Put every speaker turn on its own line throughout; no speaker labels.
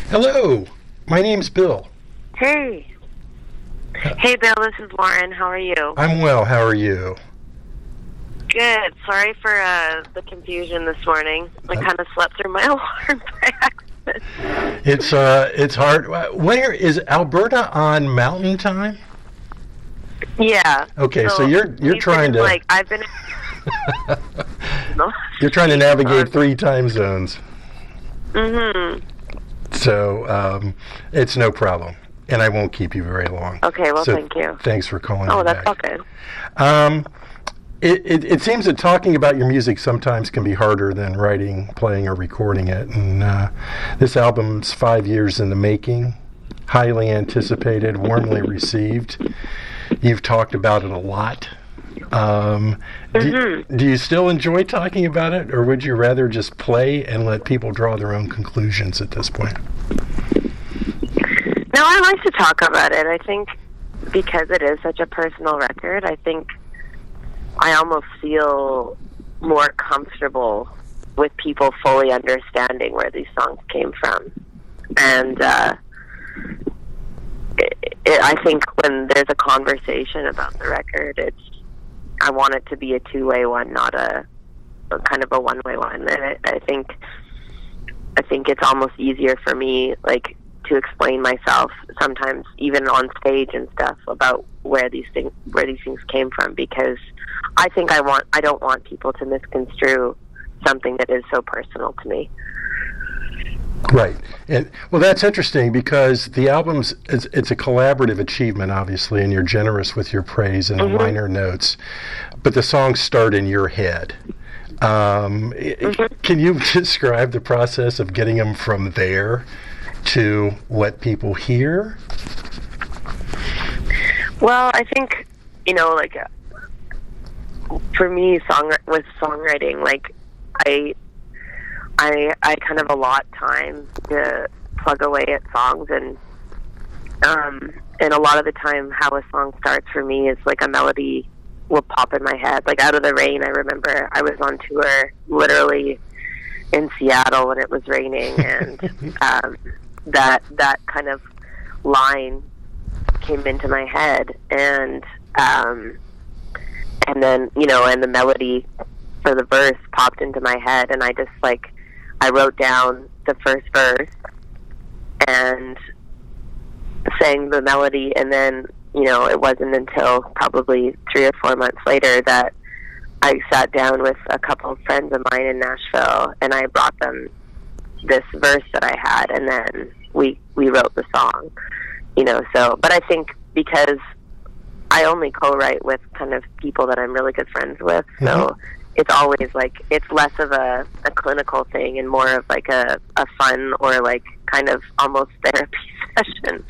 Hello, my name's Bill.
Hey. Hey, Bill, this is Lauren. How are you?
I'm well. How are you?
Good. Sorry for the confusion this morning. I kind of slept through my alarm by accident.
It's hard. Where is Alberta on Mountain Time?
Yeah.
Okay, so you're trying to
I've been.
You're trying to navigate 3 time zones.
Mhm.
So it's no problem, and I won't keep you very long.
Okay. Well, thank you.
Thanks for calling.
Oh,
me
that's
back.
okay.
It seems that talking about your music sometimes can be harder than writing, playing, or recording it. And this album's 5 years in the making, highly anticipated, warmly received. You've talked about it a lot. Do you still enjoy talking about it, or would you rather just play and let people draw their own conclusions at this point?
No, I like to talk about it. I think because it is such a personal record, I think I almost feel more comfortable with people fully understanding where these songs came from. And I think when there's a conversation about the record, I want it to be a two-way one, not a kind of a one-way one. And I think it's almost easier for me, like, to explain myself sometimes, even on stage and stuff, about where these things came from, because I think I don't want people to misconstrue something that is so personal to me.
Right. And well, that's interesting because the album's it's a collaborative achievement, obviously, and you're generous with your praise and the liner notes, but the songs start in your head. Can you describe the process of getting them from there to what people hear? Well,
I think, for me, with songwriting, like, I kind of allot time to plug away at songs, and a lot of the time how a song starts for me is like a melody will pop in my head. Like Out of the Rain, I remember I was on tour literally in Seattle when it was raining, and that kind of line came into my head, and then, and the melody for the verse popped into my head, and I wrote down the first verse and sang the melody, and then, it wasn't until probably 3 or 4 months later that I sat down with a couple of friends of mine in Nashville, and I brought them this verse that I had, and then we wrote the song, but I think because I only co-write with kind of people that I'm really good friends with, so it's always it's less of a clinical thing and more of like a fun or like kind of almost therapy session.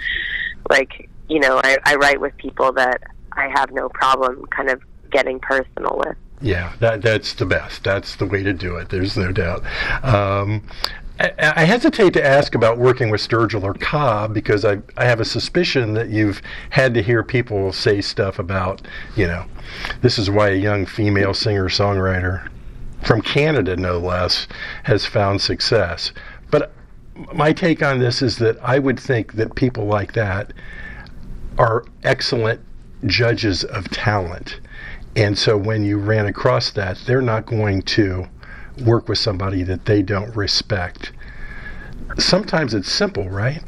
I write with people that I have no problem kind of getting personal with.
Yeah, that's the best. That's the way to do it. There's no doubt. I hesitate to ask about working with Sturgill or Cobb because I have a suspicion that you've had to hear people say stuff about, this is why a young female singer-songwriter from Canada, no less, has found success. But my take on this is that I would think that people like that are excellent judges of talent. And so when you ran across that, they're not going to work with somebody that they don't respect. Sometimes it's simple, right?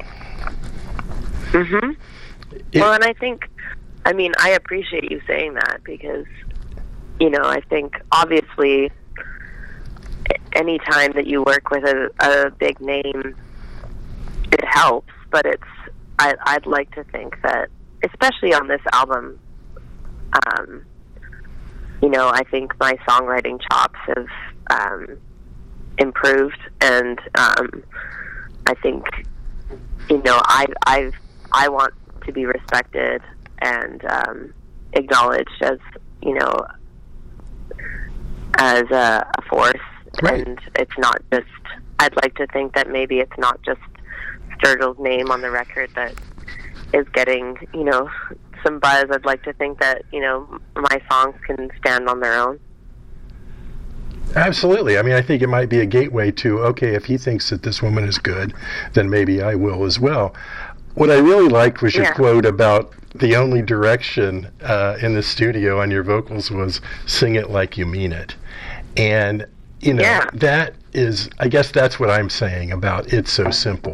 Well, and I appreciate you saying that because, I think obviously any time that you work with a big name, it helps, but I'd like to think that, especially on this album, I think my songwriting chops have improved, and I think I want to be respected and acknowledged as a force,
right.
And it's not just. I'd like to think that maybe it's not just Sturgill's name on the record that is getting some buzz. I'd like to think that my songs can stand on their own.
Absolutely. I mean, I think it might be a gateway to, okay, if he thinks that this woman is good, then maybe I will as well. What I really liked was your quote about the only direction in the studio on your vocals was sing it like you mean it. And, that is, I guess that's what I'm saying about It's So Simple.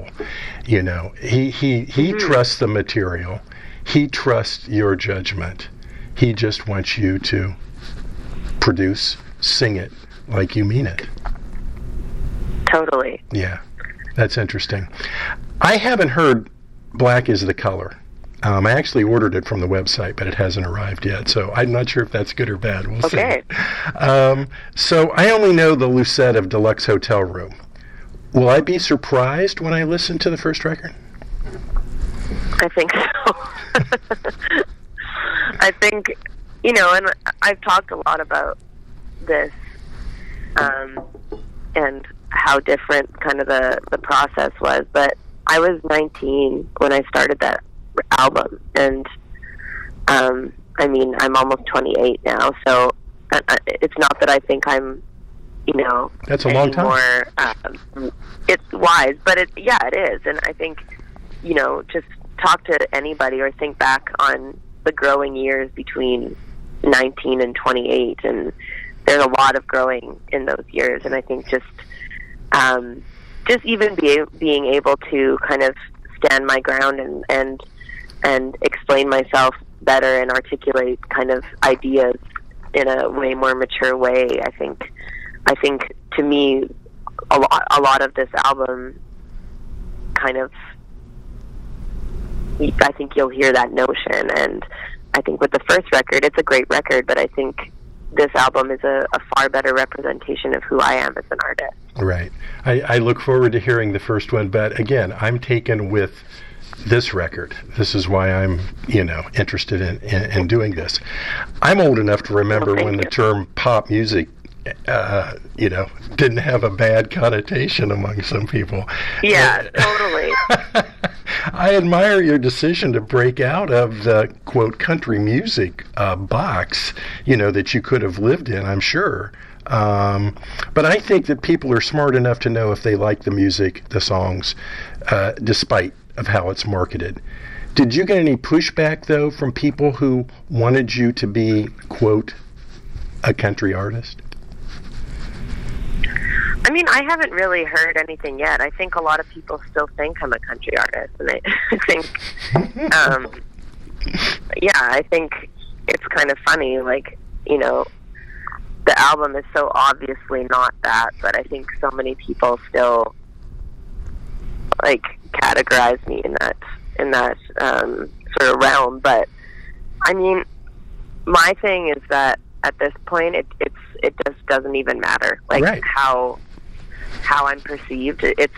He trusts the material. He trusts your judgment. He just wants you to produce, sing it like you mean it.
Totally.
Yeah, that's interesting. I haven't heard Black is the Color. I actually ordered it from the website, but it hasn't arrived yet, so I'm not sure if that's good or bad. We'll see. So I only know the Lucette of Deluxe Hotel Room. Will I be surprised when I listen to the first record?
I think so. I think, and I've talked a lot about this and how different kind of the process was, but I was 19 when I started that album, and I'm almost 28 now, so it's not that I think I'm,
that's a long time.
More, it's wise, but it is, and I think, just talk to anybody or think back on the growing years between 19 and 28, and there's a lot of growing in those years, and I think just even being able to kind of stand my ground and explain myself better and articulate kind of ideas in a way more mature way. I think to me, a lot of this album kind of, I think you'll hear that notion, and I think with the first record, it's a great record, but I think this album is a far better representation of who I am as an artist.
Right. I look forward to hearing the first one, but again, I'm taken with this record. This is why I'm, interested in doing this. I'm old enough to remember when the term pop music, didn't have a bad connotation among some people.
Yeah, totally.
I admire your decision to break out of the, quote, country music box, that you could have lived in, I'm sure. But I think that people are smart enough to know if they like the music, the songs, despite of how it's marketed. Did you get any pushback, though, from people who wanted you to be, quote, a country artist?
I mean, I haven't really heard anything yet. I think a lot of people still think I'm a country artist, and I think, I think it's kind of funny, like, the album is so obviously not that, but I think so many people still, like, categorize me in that sort of realm. But I mean, my thing is that at this point, it just doesn't even matter, like, right, how I'm perceived. It's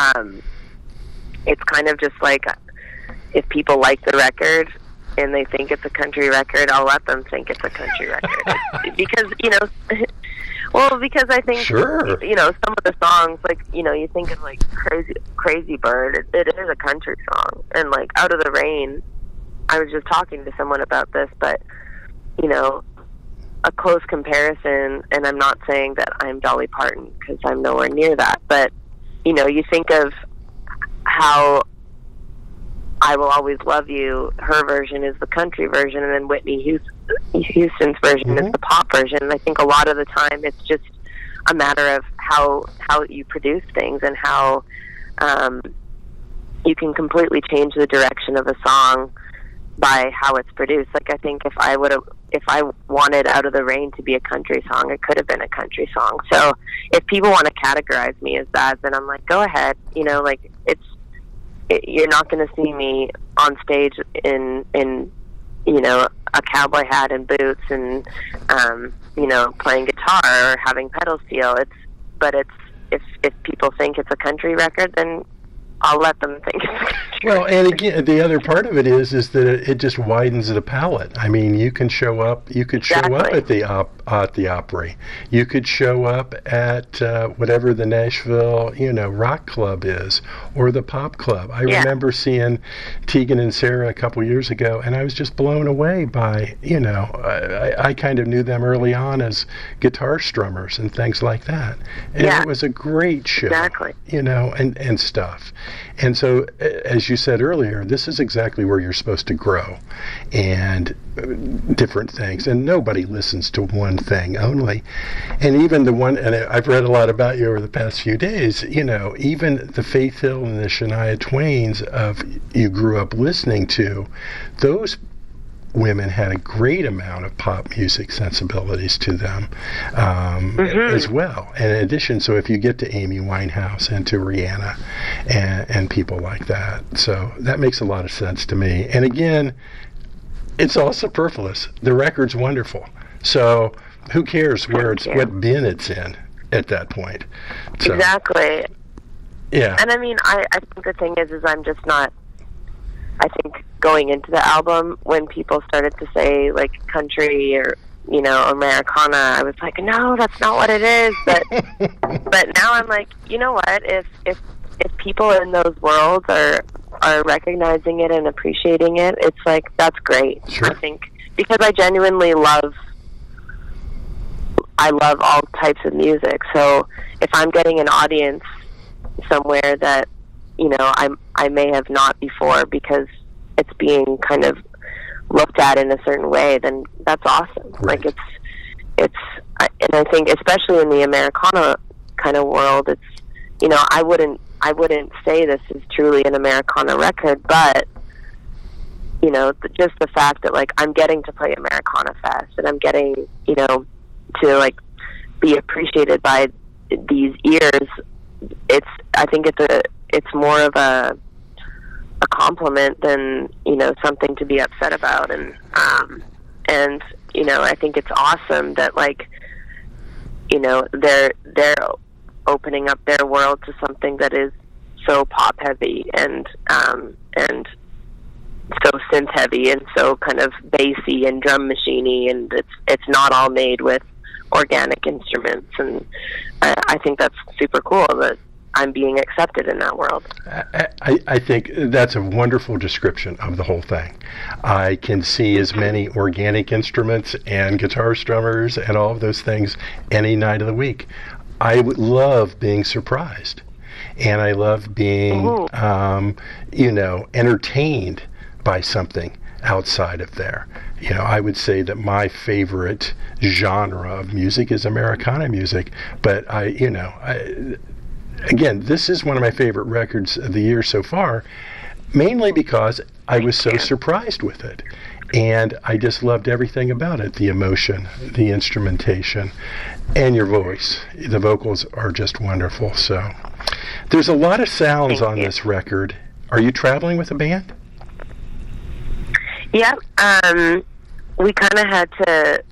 kind of just like, if people like the record and they think it's a country record, I'll let them think it's a country record. because I think,
sure,
some of the songs, like, you think of, like, Crazy Bird, it is a country song. And, like, Out of the Rain, I was just talking to someone about this, but, a close comparison, and I'm not saying that I'm Dolly Parton, because I'm nowhere near that, but, you think of how I Will Always Love You, her version is the country version, and then Whitney Houston's version is the pop version. And I think a lot of the time it's just a matter of how you produce things, and how you can completely change the direction of a song by how it's produced. Like, I think if I wanted Out of the Rain to be a country song, it could have been a country song. So if people want to categorize me as that, then I'm like, go ahead. Like, you're not going to see me on stage in a cowboy hat and boots and playing guitar or having pedal steel. If people think it's a country record, then I'll let them think it's a country
Well, and again, the other part of it is that it just widens the palette. I mean, you can show up. You could show up at the Opry. You could show up at whatever the Nashville, rock club is, or the pop club. I remember seeing Tegan and Sarah a couple years ago, and I was just blown away by, I kind of knew them early on as guitar strummers and things like that. And it was a great show.
Exactly.
And stuff. And so, as you said earlier, this is exactly where you're supposed to grow, and different things. And nobody listens to one thing only. And even the one, and I've read a lot about you over the past few days, even the Faith Hill and the Shania Twains of you grew up listening to, those women had a great amount of pop music sensibilities to them as well. And in addition, so if you get to Amy Winehouse and to Rihanna and people like that, so that makes a lot of sense to me. And again, it's all superfluous. The record's wonderful. So who cares what bin it's in at that point? So,
exactly.
Yeah.
And I mean, I think the thing is I'm just not, I think going into the album, when people started to say like country or Americana, I was like, no, that's not what it is. But but now I'm like, you know what? If people in those worlds are recognizing it and appreciating it, it's like that's great.
Sure.
I think because I genuinely love all types of music. So if I'm getting an audience somewhere that I may have not before because it's being kind of looked at in a certain way, then that's awesome.
Right.
Like and I think especially in the Americana kind of world, it's I wouldn't say this is truly an Americana record, but just the fact that like I'm getting to play Americana Fest and I'm getting to like be appreciated by these ears, I think it's more of a compliment than something to be upset about, and I think it's awesome that like they're opening up their world to something that is so pop heavy and so synth heavy and so kind of bassy and drum machiney, and it's not all made with organic instruments, and I think that's super cool that I'm being accepted in that world.
I think that's a wonderful description of the whole thing. I can see as many organic instruments and guitar strummers and all of those things any night of the week. I would love being surprised, and I love being, entertained by something outside of there. I would say that my favorite genre of music is Americana music, but again, this is one of my favorite records of the year so far, mainly because I was so surprised with it. And I just loved everything about it, the emotion, the instrumentation, and your voice. The vocals are just wonderful. So there's a lot of sounds on this record. Are you traveling with a band?
Yeah. We kind of had to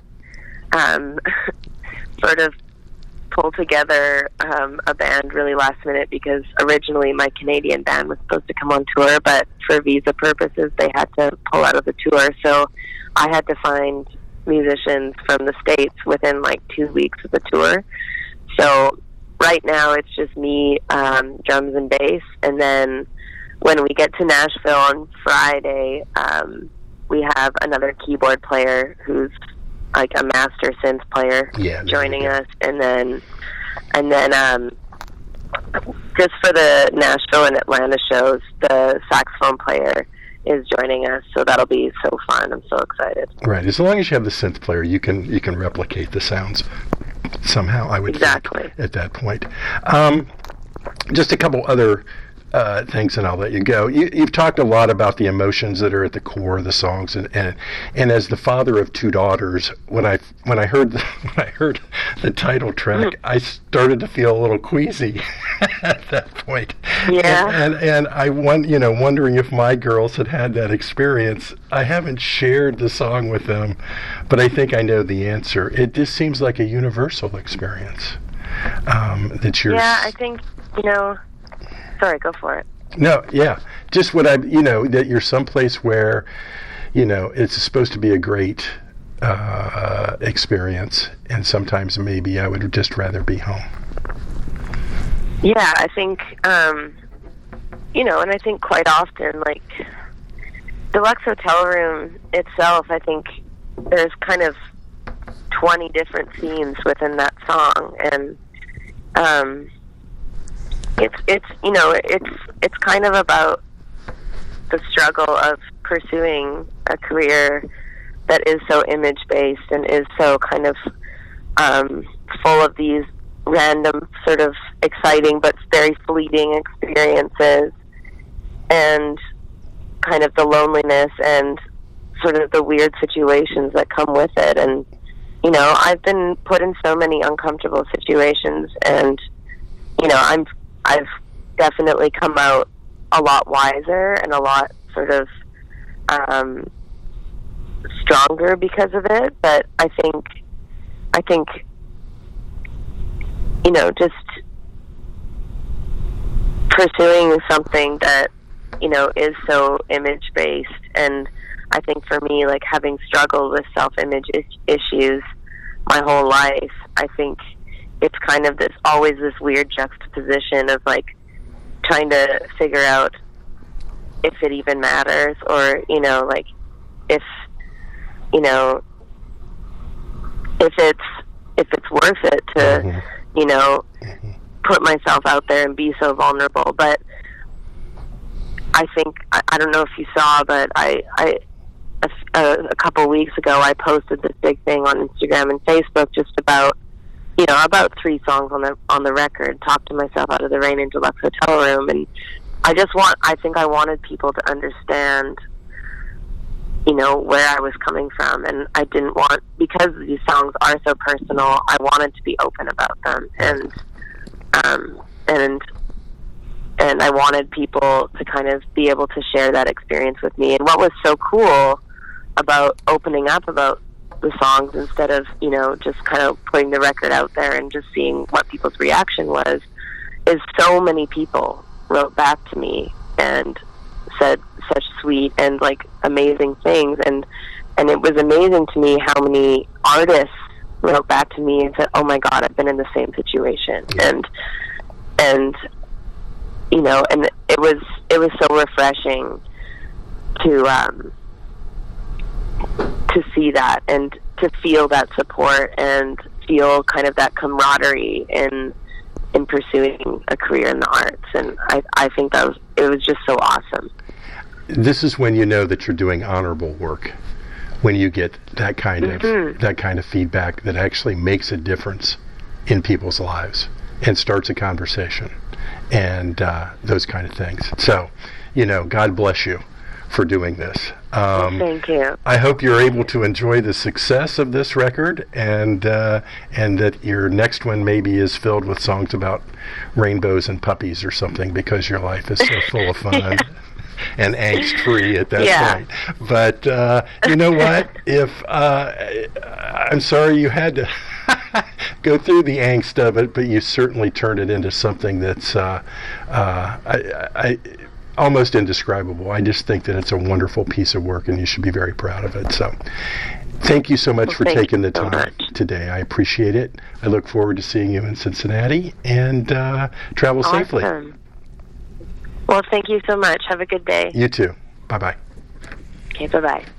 sort of pull together a band really last minute because originally my Canadian band was supposed to come on tour, but for visa purposes they had to pull out of the tour. So I had to find musicians from the States within like 2 weeks of the tour. So right now it's just me, drums and bass, and then when we get to Nashville on Friday, we have another keyboard player who's like a master synth player joining us, and then just for the Nashville and Atlanta shows, the saxophone player is joining us, so that'll be so fun. I'm so excited.
Right, as long as you have the synth player, you can replicate the sounds somehow, I would think, at that point. Just a couple other things, and I'll let you go. You've talked a lot about the emotions that are at the core of the songs, and as the father of two daughters, when I heard the title track, I started to feel a little queasy at that point.
Yeah.
And I wondering if my girls had that experience. I haven't shared the song with them, but I think I know the answer. It just seems like a universal experience. That you're.
Yeah, I think Sorry, go for it.
No, yeah. Just what that you're someplace where, it's supposed to be a great experience, and sometimes maybe I would just rather be home.
Yeah, I think, and I think quite often, like, Deluxe Hotel Room itself, I think there's kind of 20 different themes within that song, and it's kind of about the struggle of pursuing a career that is so image-based and is so kind of full of these random sort of exciting but very fleeting experiences, and kind of the loneliness and sort of the weird situations that come with it. And I've been put in so many uncomfortable situations, and I've definitely come out a lot wiser and a lot sort of stronger because of it. But I think just pursuing something that is so image based, and I think for me, like, having struggled with self-image issues my whole life, I think it's kind of always this weird juxtaposition of, like, trying to figure out if it even matters, or like, if it's worth it to put myself out there and be so vulnerable. But I think I don't know if you saw, but a couple weeks ago I posted this big thing on Instagram and Facebook just about 3 songs on the record, Talk to Myself, Out of the Rain, and Deluxe Hotel Room. And I think I wanted people to understand where I was coming from, and I didn't want, because these songs are so personal, I wanted to be open about them, and I wanted people to kind of be able to share that experience with me. And what was so cool about opening up about the songs, instead of just kind of putting the record out there and just seeing what people's reaction was, is so many people wrote back to me and said such sweet and, like, amazing things, and it was amazing to me how many artists wrote back to me and said, "Oh my God, I've been in the same situation," and and it was so refreshing to see that, and to feel that support, and feel kind of that camaraderie in pursuing a career in the arts. And I think it was just so awesome.
This is when you know that you're doing honorable work, when you get that kind of feedback that actually makes a difference in people's lives and starts a conversation, and those kind of things. So, God bless you for doing this.
Thank you.
I hope you're able to enjoy the success of this record, and that your next one maybe is filled with songs about rainbows and puppies or something, because your life is so full of fun. And angst-free at that point. But you know what? If I'm sorry you had to go through the angst of it, but you certainly turned it into something that's almost indescribable. I just think that it's a wonderful piece of work, and you should be very proud of it. So thank you so much for taking the time today. I appreciate it. I look forward to seeing you in Cincinnati, and travel safely.
Well, thank you so much. Have a good day.
You too. Bye-bye.
Okay, bye-bye.